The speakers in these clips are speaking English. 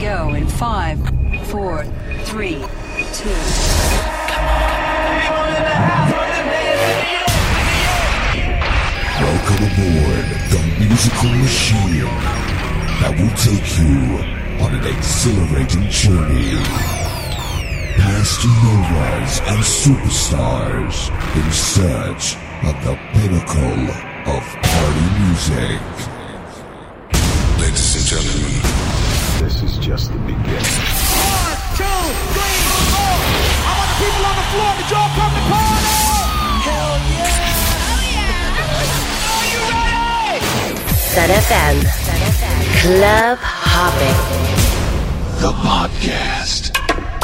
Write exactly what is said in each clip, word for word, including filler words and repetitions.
go in five, four, three, two. Welcome aboard the musical machine that will take you on an exhilarating journey past novas and superstars in search of the pinnacle of party music. Ladies and gentlemen, this is just the beginning. One, two, three, four. I want the people on the floor to y'all come to party. Hell yeah! Oh yeah! Are you ready? Sun F M. Club Hopping. The podcast.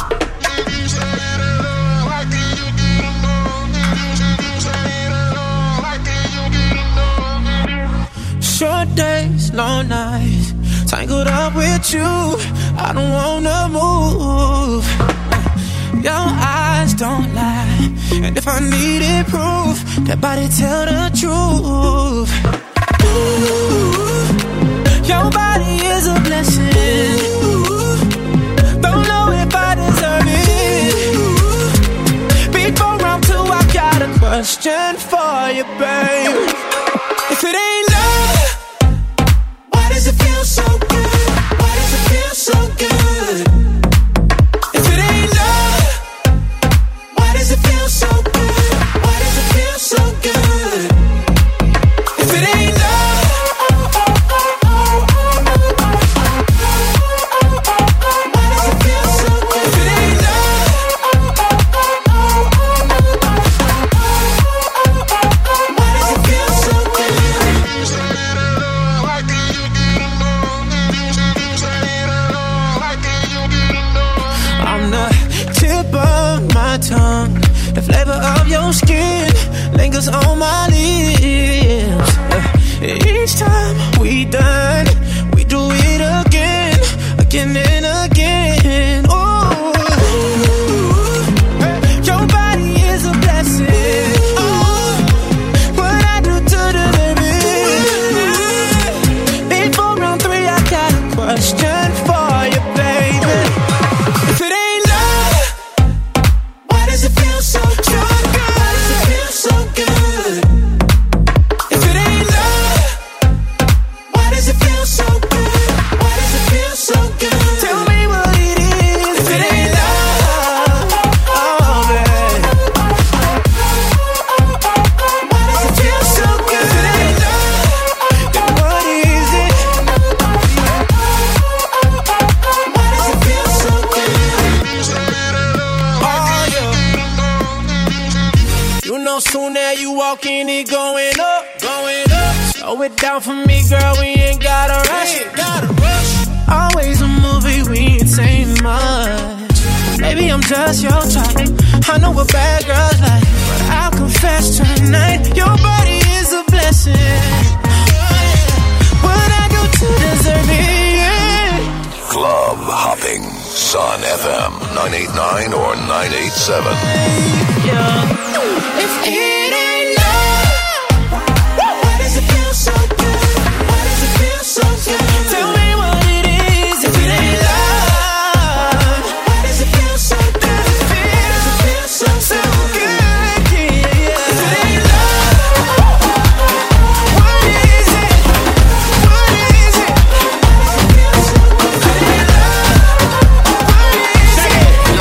Short days, long nights, tangled up with you, I don't wanna move. Your eyes don't lie, and if I needed proof, that body tell the truth. Ooh, your body is a blessing. Ooh, don't know if I deserve it. Before round two, I got a question for you, babe. If it ain't love, why does it feel so good? Why does it feel so good? If it ain't love, why does it feel so good? Why does it feel so good? If it ain't love, why does it feel so good? If it ain't love, why does it feel so good? I'm the tip of my tongue, the flavor of your skin lingers on my lips. Each time we done, we do it again, again and again. Oh, your body is a blessing. Oh, what I do to deserve it? Before round three, I got a question for you, baby. If it ain't love, why does it feel so good? Why does it feel so good? If it ain't love, why does it feel so good? Why does it feel so good? Tell me what it is. If it ain't love, oh babe, why does it feel so good? If it ain't love, then what is it? Why does it feel so good? Oh yeah. You know soon as you walk in, it going up, going up. Slow it down for me, girl, we ain't gotta rush it. Gotta rush. Always a movie, we ain't saying much. Maybe I'm just your type. I know what bad girls like, but I'll confess tonight, your body is a blessing. What I do to deserve it? Club Hopping, Sun F M nine eighty-nine or nine eighty-seven. Yeah. If it ain't love, why does it feel so good? Why does it feel so good? Tell me what it is. If it ain't love, why does it feel so good? Why does it feel so, so good? Yeah. If it ain't love, what is it? What is it? Why does it feel so good? If it ain't love, what is it?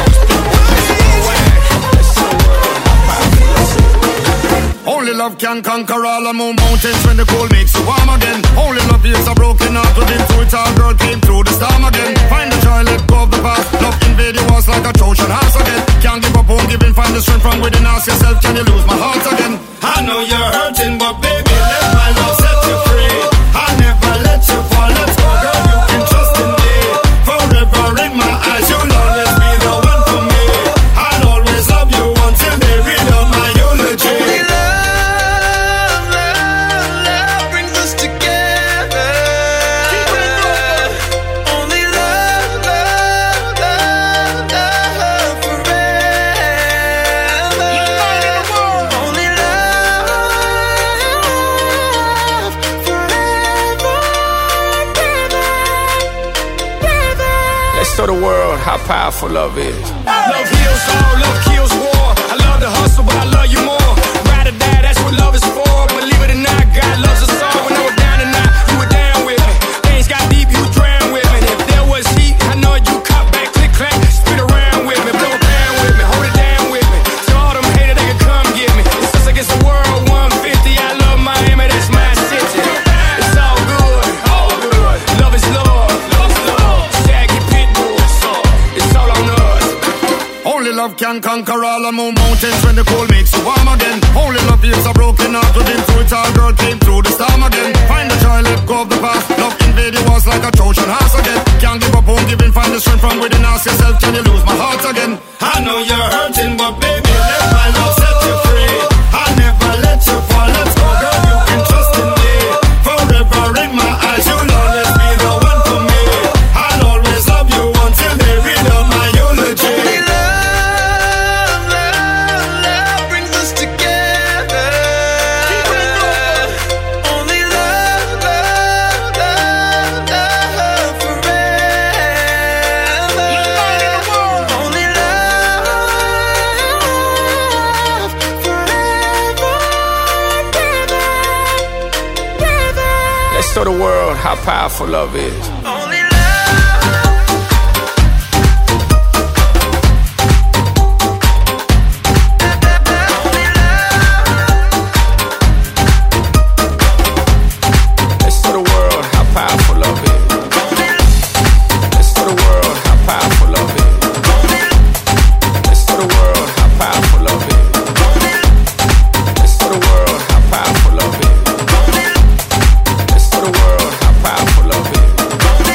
Only love can conquer all the moon mountains when the cold makes you warm again. Only love heals a broken heart within through it all, girl came through the storm again. Find the joy, let go of the past. Love invade your walls like a Trojan horse again. Can't give up, won't give in, find the strength from within. Ask yourself, can you lose my heart again? I know you're hurting, but baby, let my love set you free. I never let you fall, let's go, girl, you can trust in me. Forever in my eyes, you'll always be the one for me. I'll always love you until they read out my eulogy. Only love, love, love brings us together. Only love, love, love, love forever. show the world how powerful love is. Love heals all, love kills war. I love the hustle, but I love you more. Ride or die, that's what love is for. Believe it or not, God loves us all. When I was down and out, you were down with me. Things got deep, you drowned with me. If there was heat, I know you caught back, click, clack, spin around with me. Blow a pound with me, hold it down with me. So all them haters, they can come get me. It's us against the world, one fifty. I love Miami, that's my city. It's all good, all good. Love is love, love is love. Shaggy Pitbull, it's all on us. Only love can conquer all the moon mountains when the cold makes you warm again. Only love heals a broken heart within through it. Our girl came through the storm again. Find the joy, let go of the past. Love invade you was like a Trojan horse again. Can't give up, won't give in. Find the strength from within. Ask yourself, can you lose my heart again? I know you're hurting, but baby, let my love set you free. I'll never let you fall. Let's go, girl, you can trust in me. Forever in my eyes, you'll always be the one for me. I'll always love you until they read out my eulogy. Show the world how powerful love is. Let's show the world how powerful love is. Let's show the world how powerful love is. Let's show the world how powerful love is. Let's show the world how powerful love is. The world how powerful love is.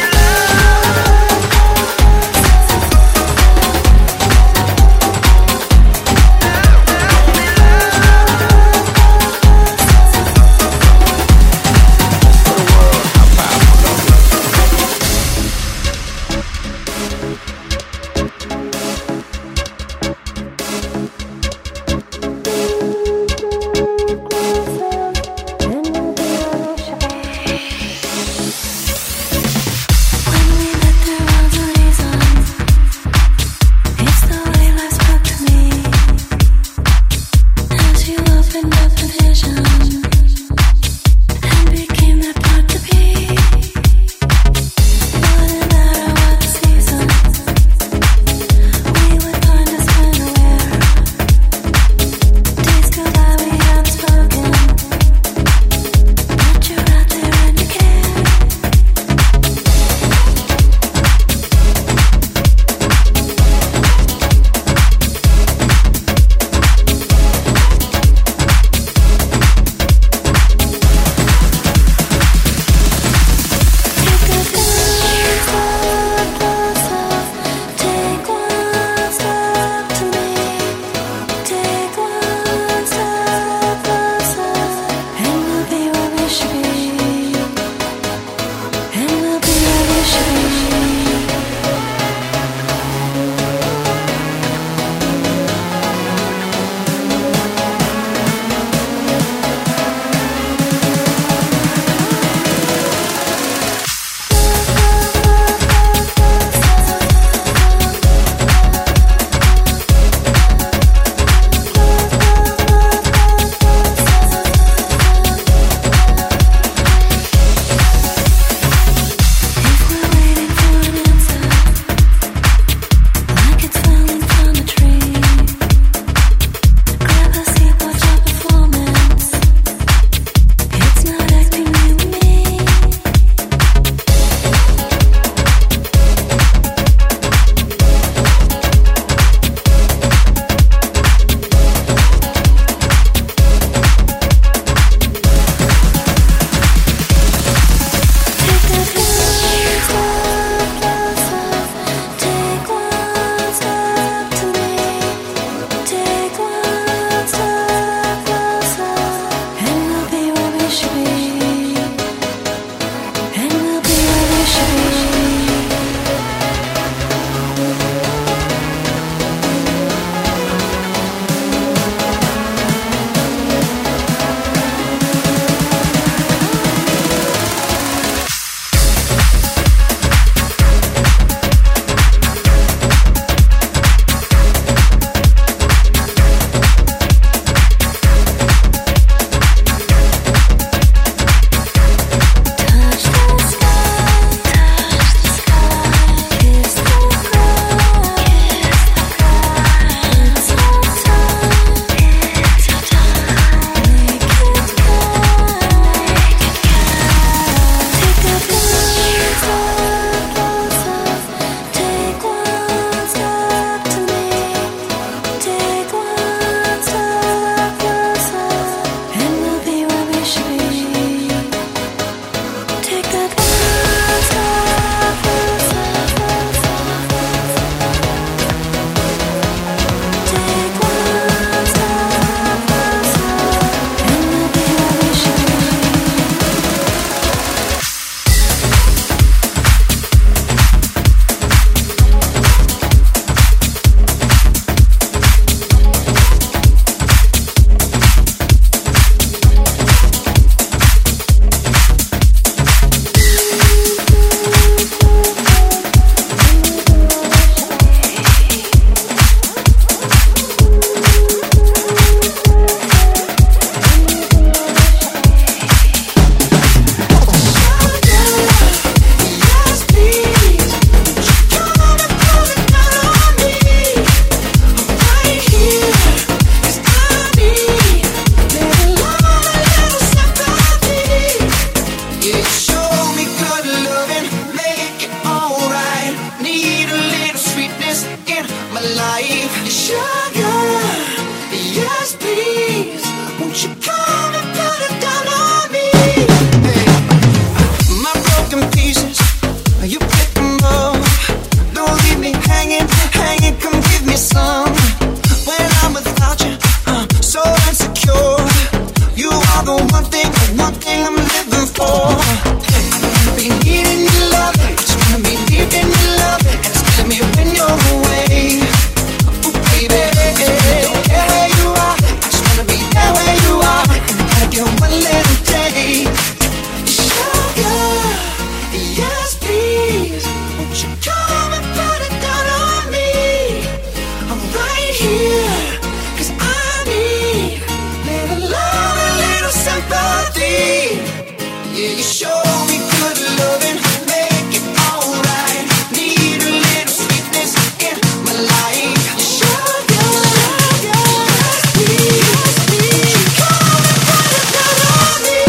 the one thing, the one thing I'm living for. I don't wanna be needing your love, I just wanna be deep in your love, and it's killing me when you're away. Ooh, baby, don't care where you are, I just wanna be there where you are, and I gotta get one little day. Sugar, yes please, won't you come and put it down on me? I'm right here, 'cause I need little love, a little sympathy. Yeah, you show me good loving, make it alright. Need a little sweetness in my life. Sugar, yes please, won't you come and put it down on me?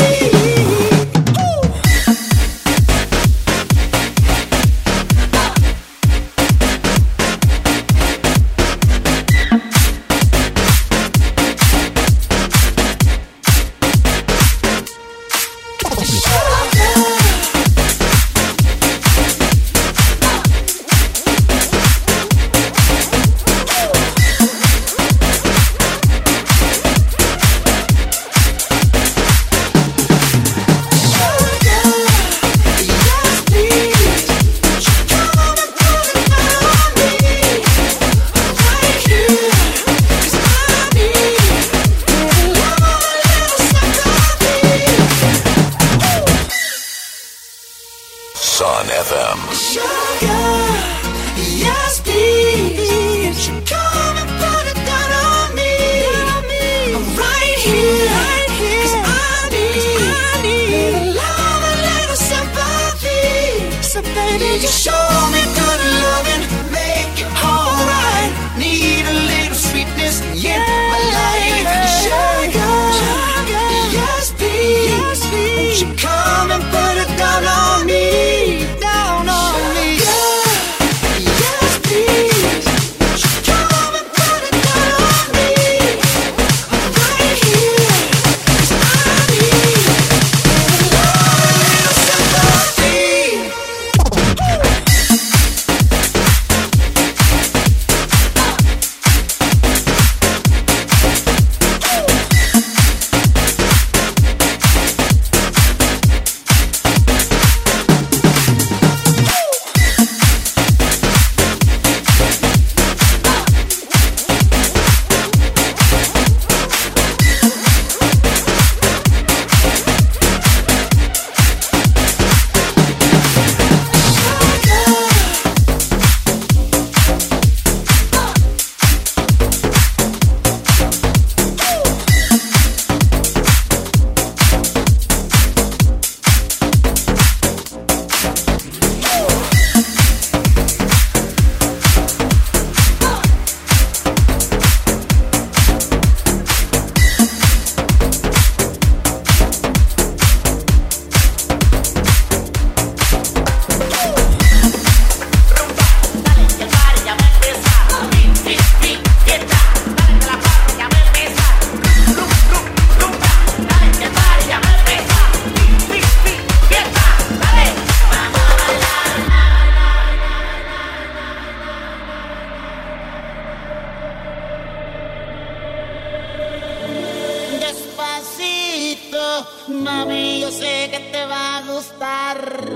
Sun F M. Sugar, yes please, you come and put it down on me. I'm right here, 'cause I need little love, a little sympathy. So baby, you show me good loving, make it alright. Need a little sweetness in my life. Sugar, yes please, won't you come and put it down on me? Down on me. Yes please, won't you come and put it down on me? I'm right here, 'cause I need love, a little sympathy. Despacito, mami, yo sé que te va a gustar.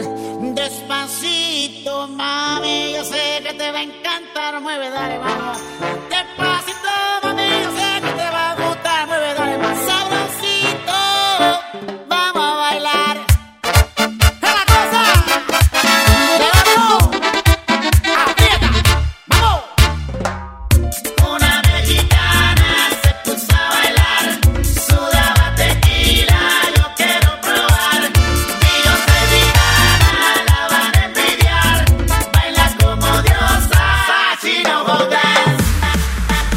Despacito, mami, yo sé que te va a encantar. Mueve, dale, vamos. Despacito, mami, yo sé que te va a gustar. Mueve, dale, más sabrosito. Vamos a bailar. ¡Es la cosa! ¡Levantó! ¡Aprieta! ¡Vamos! Una mexicana se puso a bailar. Sudaba tequila, yo quiero probar. Y yo soy vegana, la van a envidiar. Baila como diosa, Sachi no go dance.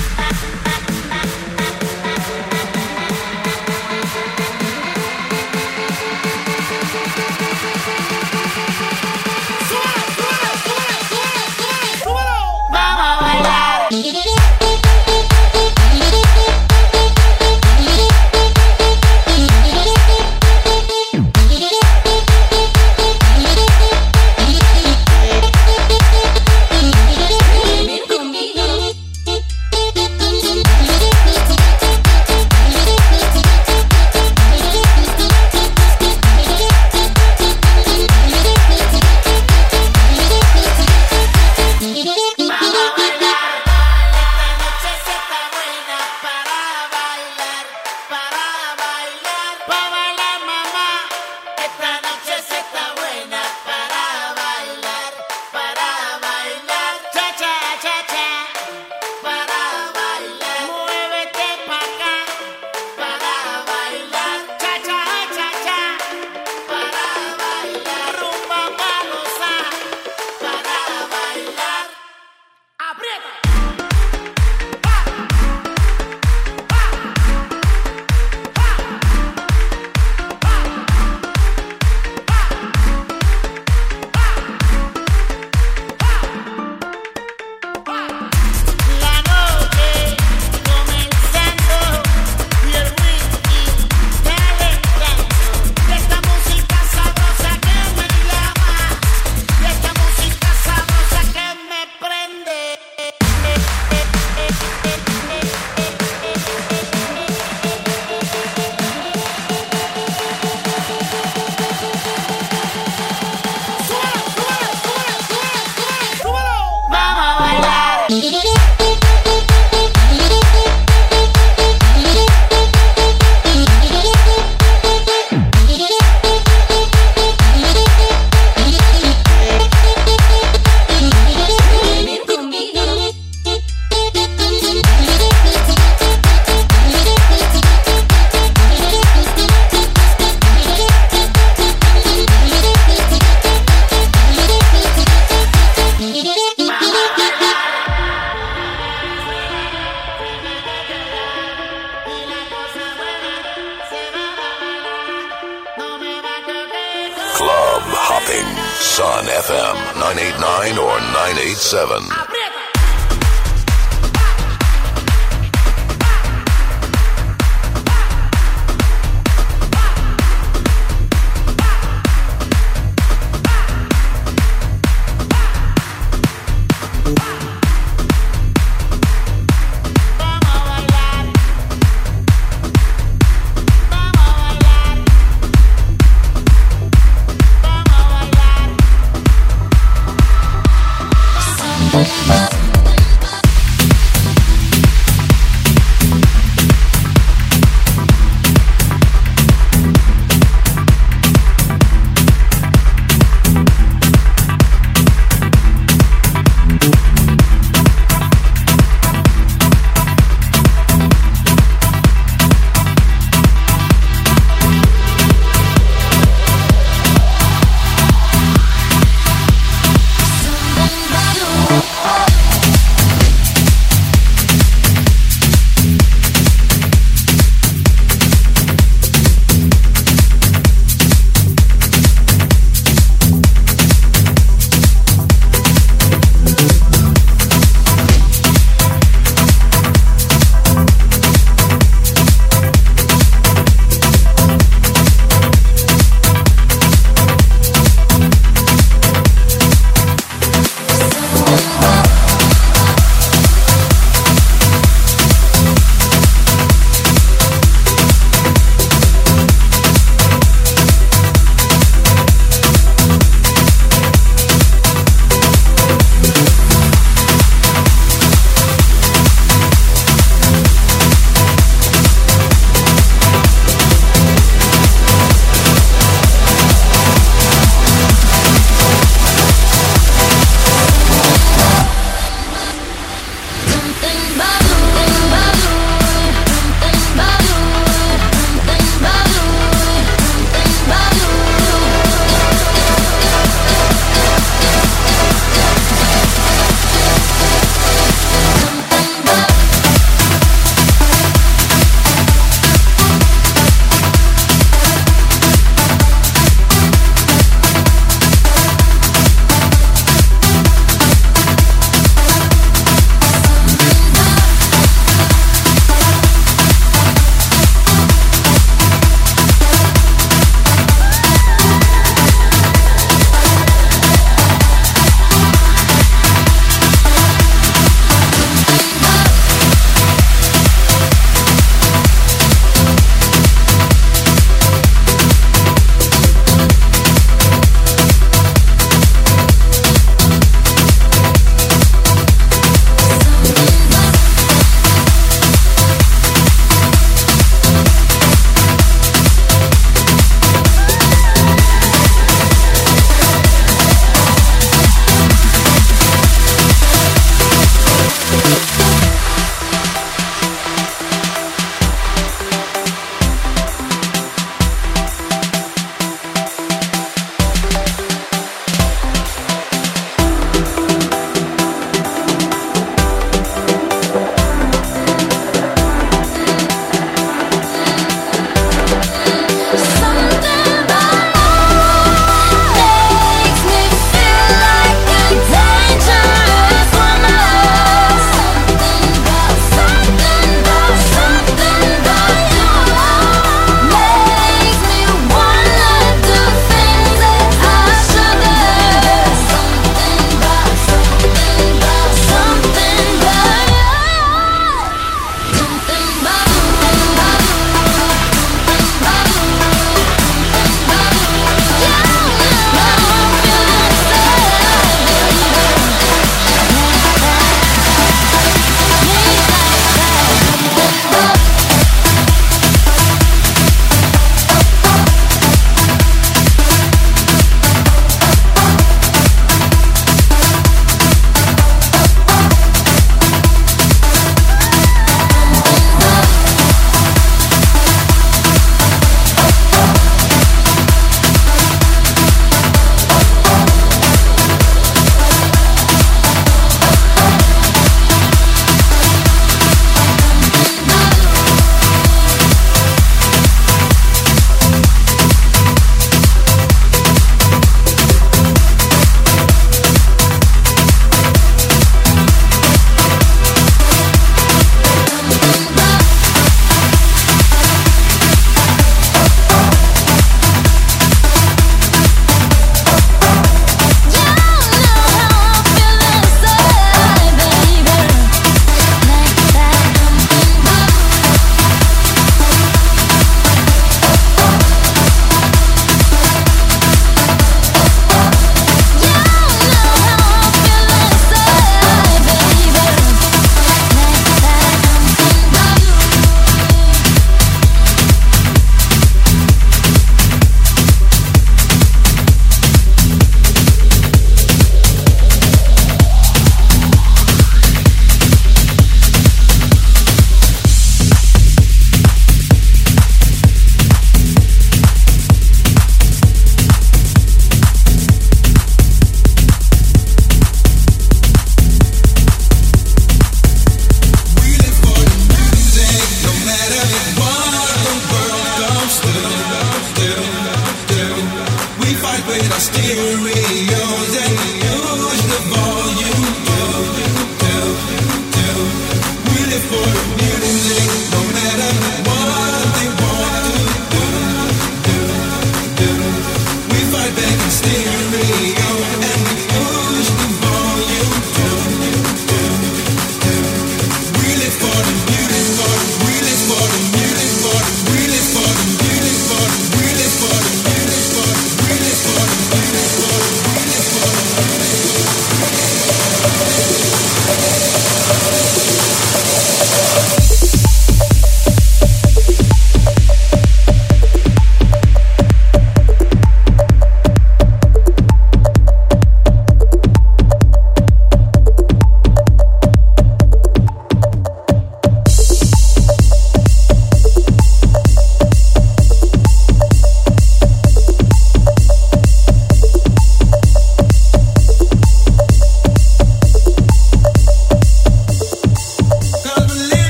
Club hopping. Sun F M nine eighty-nine or nine eighty-seven. Something about you.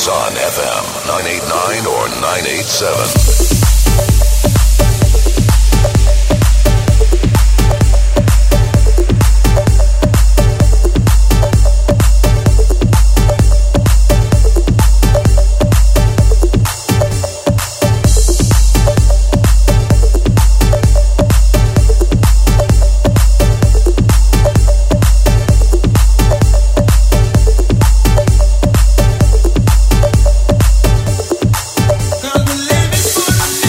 Sun F M nine eighty-nine or nine eighty-seven. Cause we're living for the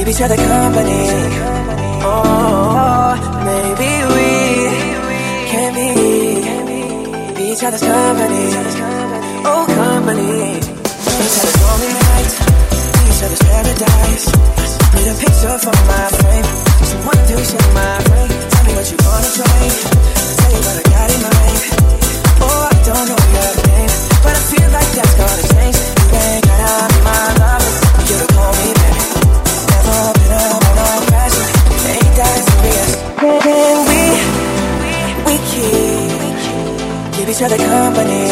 each other company. Oh, maybe we can be, be each other's company. Oh, company. Each other's lonely nights, be each other's paradise. Need a picture for my frame. Someone to share my brain. Tell me what you wanna try. Tell you what I got in mind. Oh, I don't know your name, but I feel like that's gonna change. You ain't gotta be my lover, you to call me baby. Never been up on no pressure, ain't that serious. Can we, we keep, keep each other company.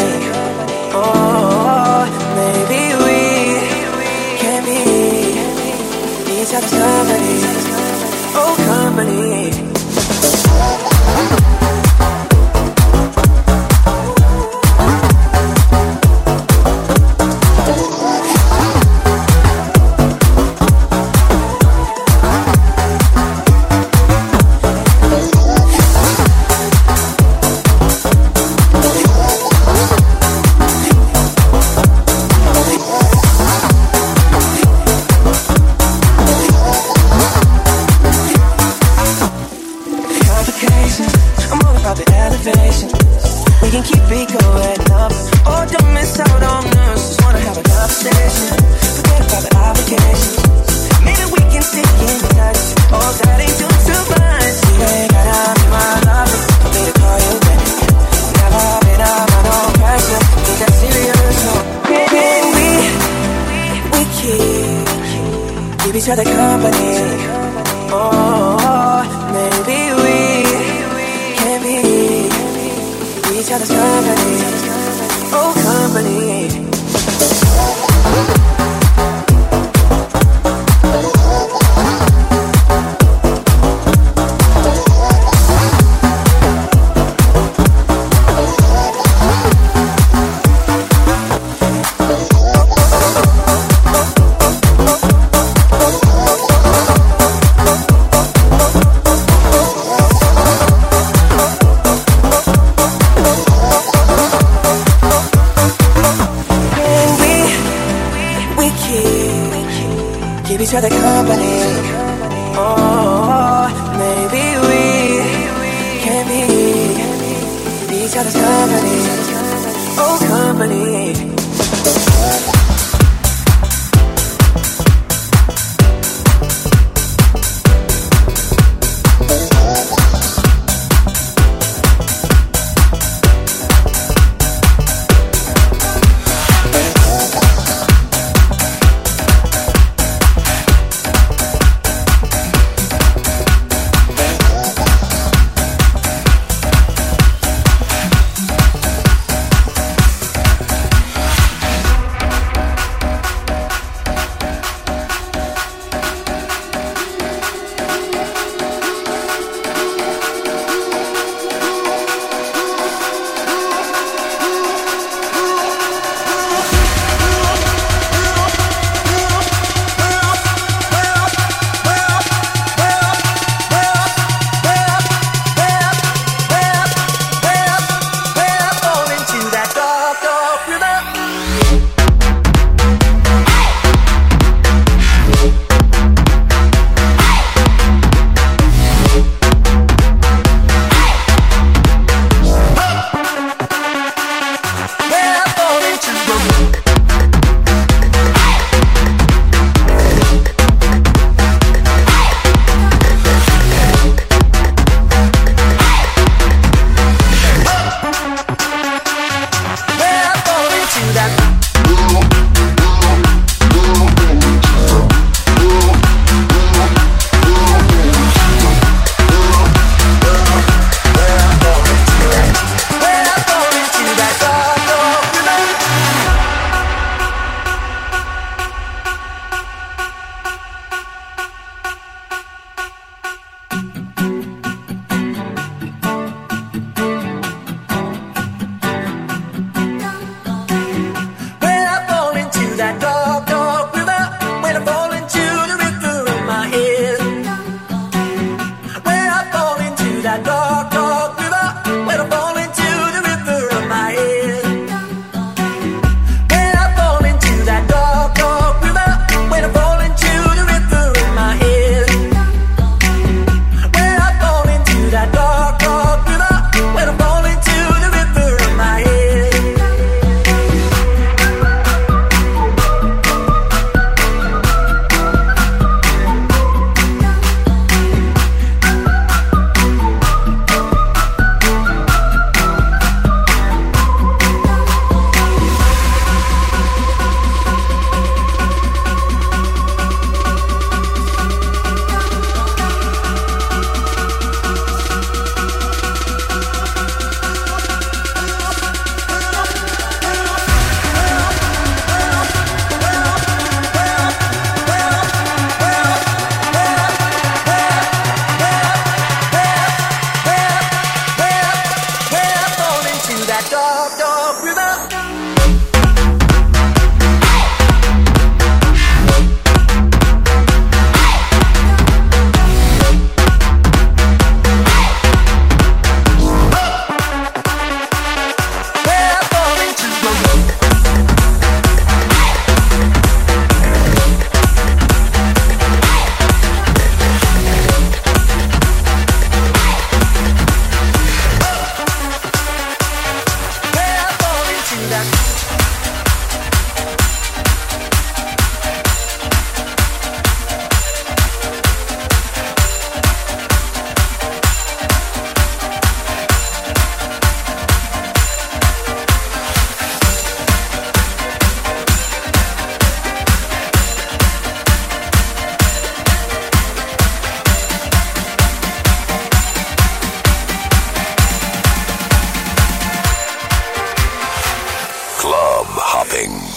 Oh, maybe we can be, be each other's company. Oh, company. We can keep it going up. Oh, don't miss out on us. Just wanna have a conversation. Forget about the obligations. Maybe we can stay in touch. Oh, that ain't too, too much. You ain't gotta be my lover for me to call you baby. Never been up on no pressure. Ain't that serious, no. Can we, we keep, keep each other company. Oh, maybe we can be each other's company. Oh, company. Keep each other company. Oh, maybe we can be, be each other's company. Oh, company.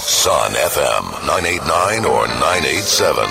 Sun F M nine eighty-nine or nine eighty-seven.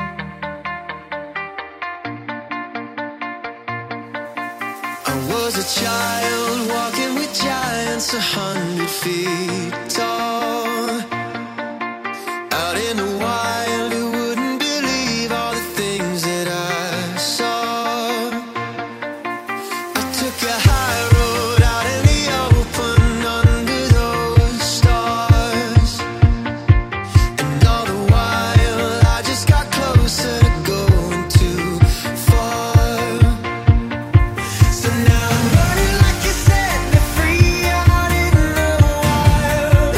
I was a child walking with giants a hundred feet tall. Out in the wild, you wouldn't believe all the things that I saw. I took a high road out in the open under those stars. And all the while, I just got closer to going too far. So now I'm running like you set me free out in the wild.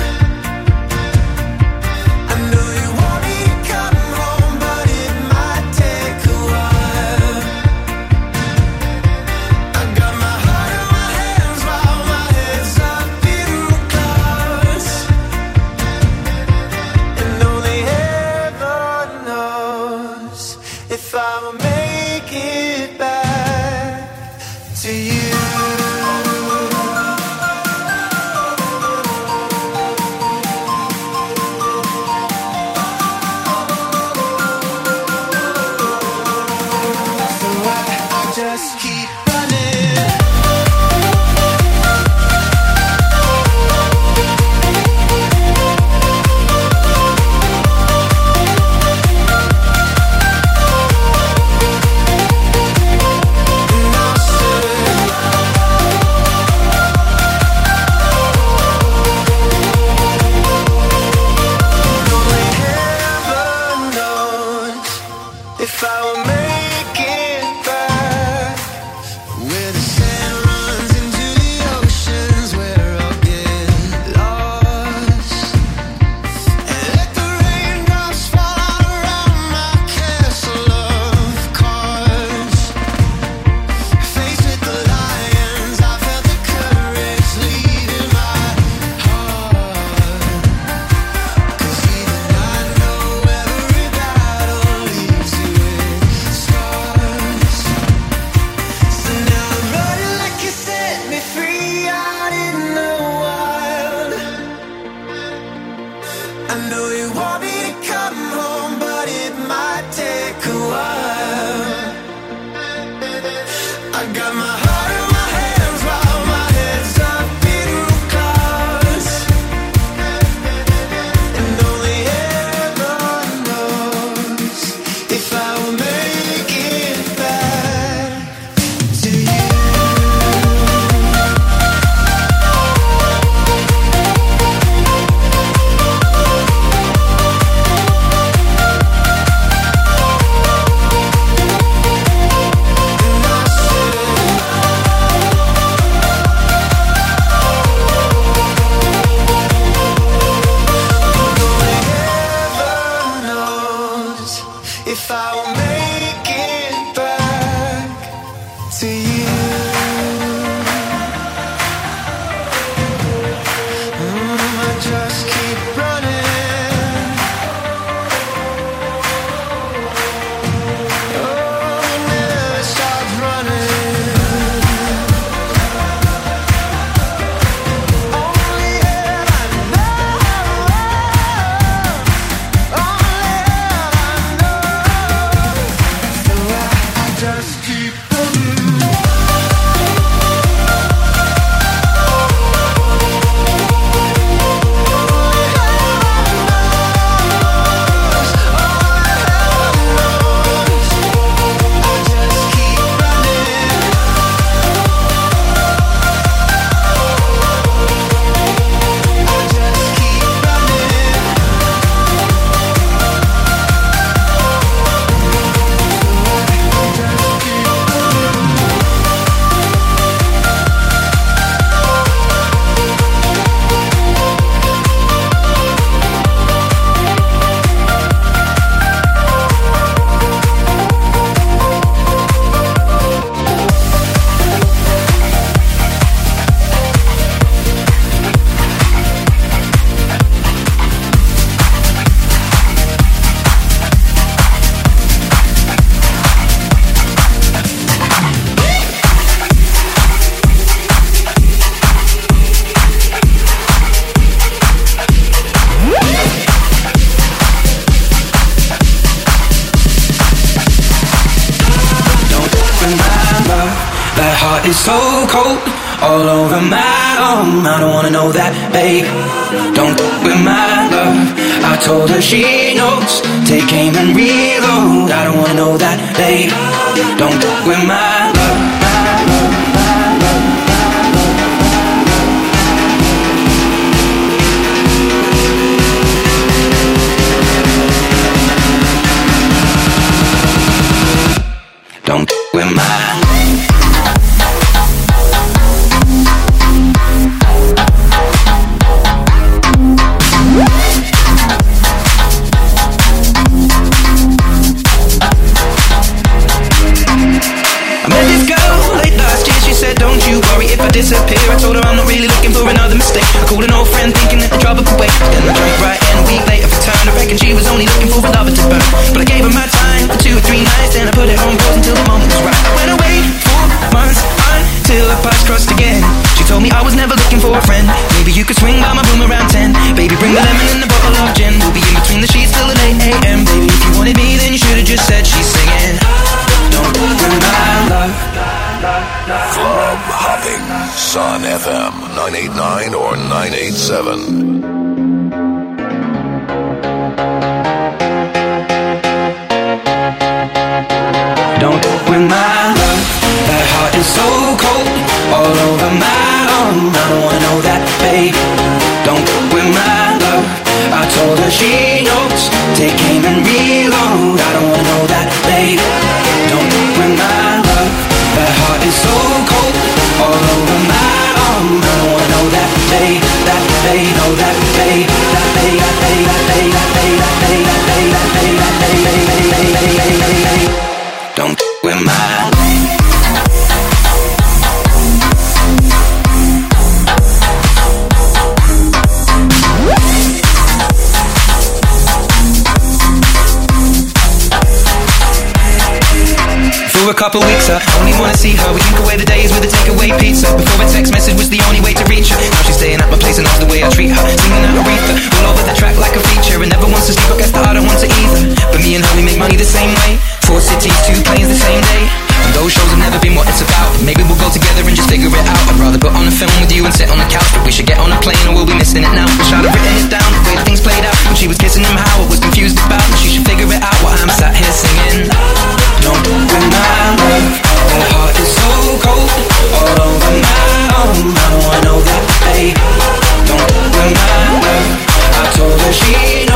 I know you want me to come home, but it might take a while. I got my heart in my hands while my head's up in the clouds. And only heaven knows if I will make it back to you. So I, I just keep running. And I'll say only heaven knows if I will make it back. Where the sand runs into the oceans, where I'll get lost. And let the raindrops fall all around my castle of cards. Faced with the lions, I felt the courage leaving my heart. 'Cause even I know every battle leaves you with scars. So now I'm running like you set me free out in the wild. I know you want me to come home, but it might take a while. I got my heart in my hands while my head's up in the clouds. And only heaven knows if I will make it back to you. heart is so cold, all over my arm. I don't wanna know that, babe. Don't f with my love. I told her she knows. Take aim and reload. I don't wanna know that, babe. Don't f with my love. Don't f with my. Disappear. I told her I'm not really looking for another mistake. I called an old friend thinking that the trouble could wait. Then I drank right and a week later returned. I reckon she was only looking for a lover to burn. But I gave her my time for two or three nights. Then I put it on pause until the moment was right. I went away for months until our paths crossed again. She told me I was never looking for a friend. Maybe you could swing by my room around ten. Baby, bring the lemon and the bottle of gin. We'll be in between the sheets till the late a m. Baby, if you wanted me, then you should've just said she's singing. Don't bring my love. Club Hopping, Sun F M nine eighty-nine or nine eighty-seven. Don't win my love. That heart is so cold, all over my arm. I don't wanna know that, babe. Don't win my love. I told her she knows. Take aim and reload. I don't wanna know that, babe. Don't win my love. That heart is so cold, all over my arm. I don't wanna know that, babe, that babe, know that babe, that babe, that babe, that babe, that babe, that babe, that babe, that babe, that babe, that babe, that babe, that babe. Don't with my. For a couple weeks, I only wanna see her. We drink away the days with a takeaway pizza. Before a text message was the only way to reach her. Now she's staying at my place and loves the way I treat her. Singing out Aretha, all over the track like a feature. And never wants to sleep, I guess that I don't want to either. But me and her, we make money the same way. Four cities, two planes the same day. And those shows have never been what it's about. Maybe we'll go together and just figure it out. I'd rather put on a film with you and sit on the couch. But we should get on a plane or we'll be missing it now. Wish I'd have written it down, the way that things played out. When she was kissing him, how I was confused about. But she should figure it out while I'm sat here singing. Don't win my love. That heart is so cold, all over my arm. I don't wanna know that, babe. Don't win my love. I told her she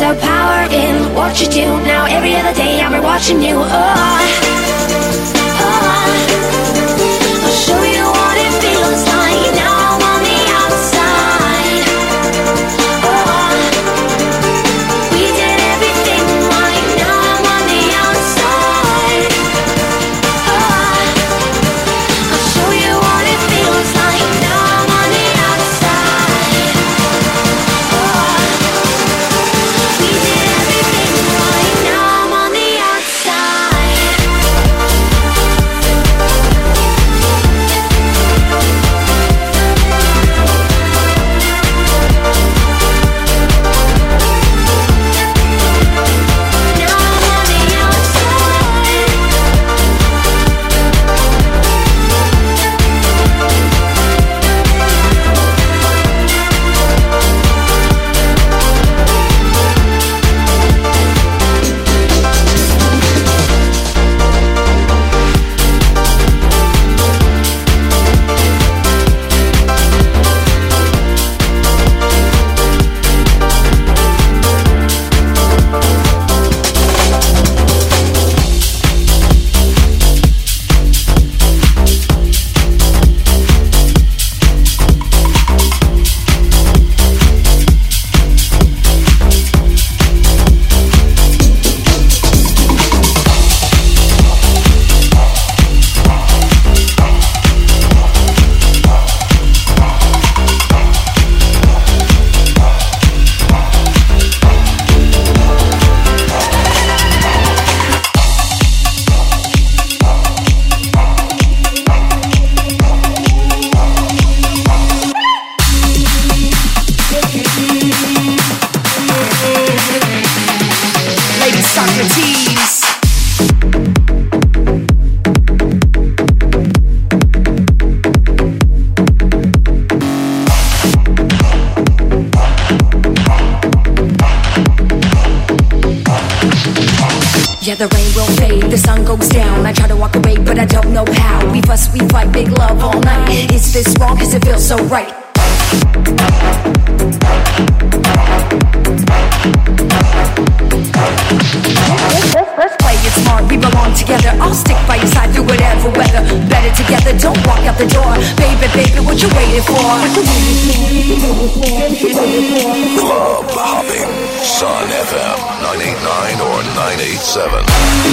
the power in what you do. Now every other day I'm watching you. Oh, oh, I'll show you what it feels like. Now I'm on the outside. Oh, we did everything right. Now I'm on the outside. Oh, I'll show you what it feels like. Now I'm on the outside. Oh, we did everything right. Now I'm on the outside. Lady Socrates. Yeah, the rain will fade, the sun goes down. I try to walk away, but I don't know how. We fuss, we fight, big love all night. Is this wrong? Cause it feels so right. Let's, let's play it smart, we belong together. I'll stick by your side through whatever weather. Better together, don't walk out the door. Baby, baby, what you waiting for? Club hopping, Sun F M nine eighty-nine or nine eighty-seven.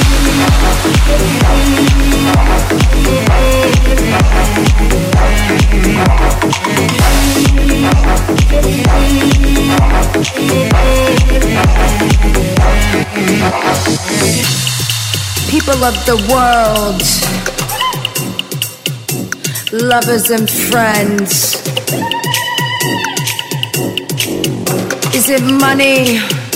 People of the world, lovers and friends. Is it money?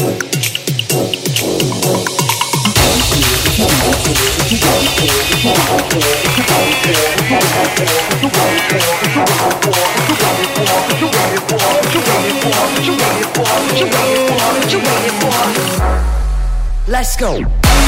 Let's go.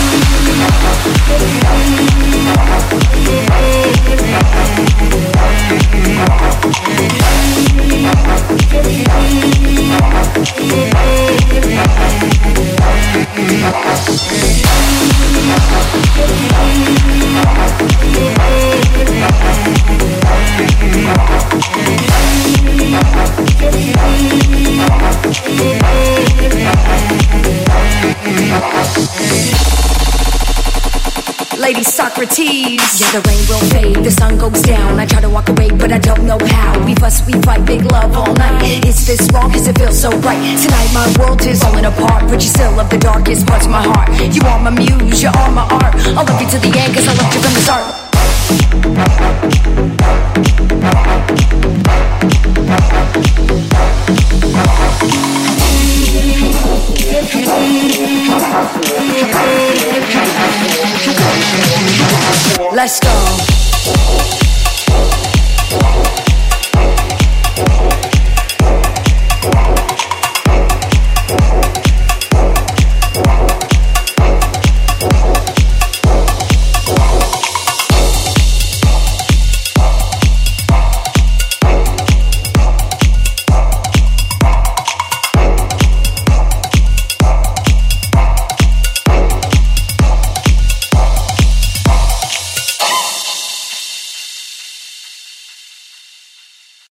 Lady Socrates. Yeah, the rain will fade, the sun goes down. I try to walk away, but I don't know how. We fuss, we fight, big love all night. Is this wrong? Cause it feels so right. Tonight my world is falling apart, but you still love the darkest parts of my heart. You are my muse, you're all my art. I'll love you to the end, cause I loved you from the start.